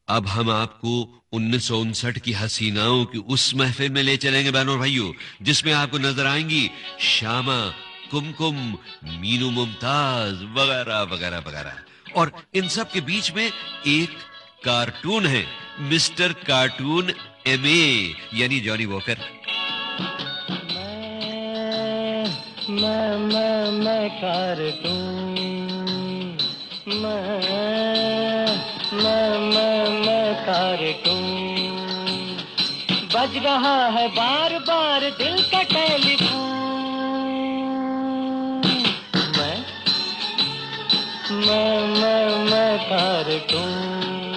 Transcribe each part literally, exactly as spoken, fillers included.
अब हम आपको उन्नीस सौ उनसठ की हसीनाओं की उस महफिल में ले चलेंगे बहनों और भाइयों, जिसमें आपको नजर आएंगी श्यामा, कुमकुम, मीनू मुमताज वगैरह वगैरह वगैरह। और इन सब के बीच में एक कार्टून है, मिस्टर कार्टून एमए, यानी जॉनी वॉकर। मैं मैं मैं कार्टून, मैं मैं मैं मैं कार्टून। बज रहा है बार बार दिल का टेलीफोन। मैं मैं मैं मैं कार्टून।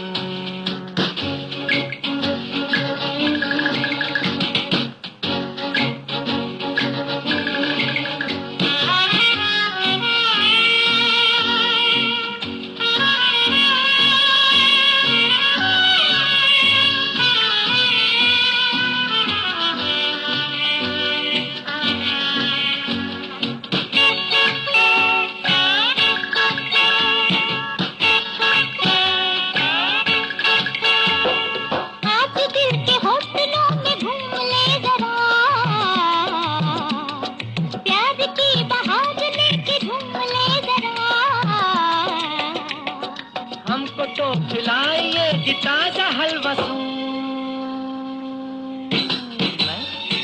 हमको तो खिलाइए जी ताजा हलवा सूं। मैं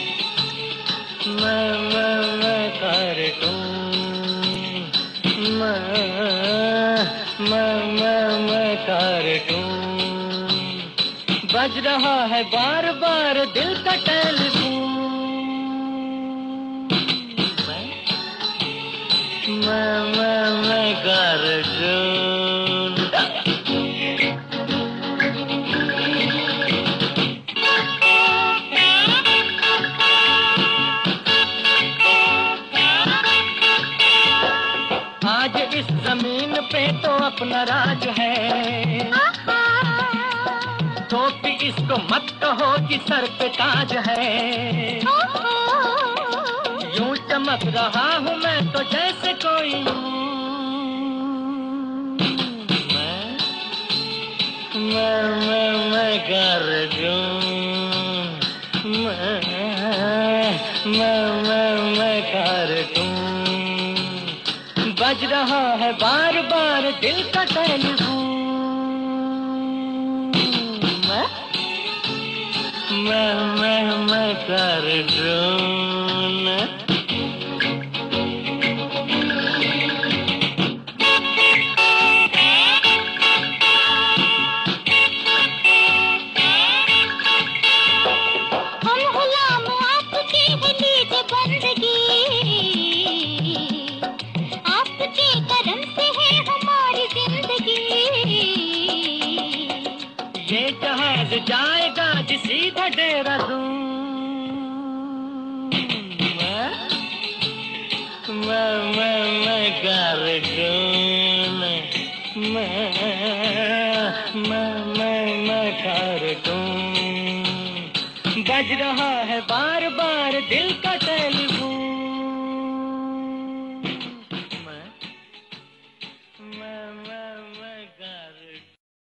मैं मैं मैं कार्टून, मैं मैं मैं मैं कार्टून। बज रहा है बार बार दिल का टेलीफोन। मैं मैं मैं मैं कार्टून। आज इस जमीन पे तो अपना राज है, टोपी इसको मत कहो कि सर पे ताज है। यूं चमक रहा हूँ मैं तो जैसे कोई। मैं मैं मैं मैं कार्टून, मैं मैं मैं मैं कार्टून। बज रहा है बार बार दिल का टेलीफोन। मैं मैं मैं मैं कार्टून। हम गुलाम आपकी है लीजिए बंदगी, आपके करम से है हमारी जिंदगी। ये जहाज जाएगा जी सीधा देहरादून। मैं मैं मैं मैं कार्टून, मैं मैं मैं मैं कार्टून। बज रहा है बार बार दिल का टेलीफोन।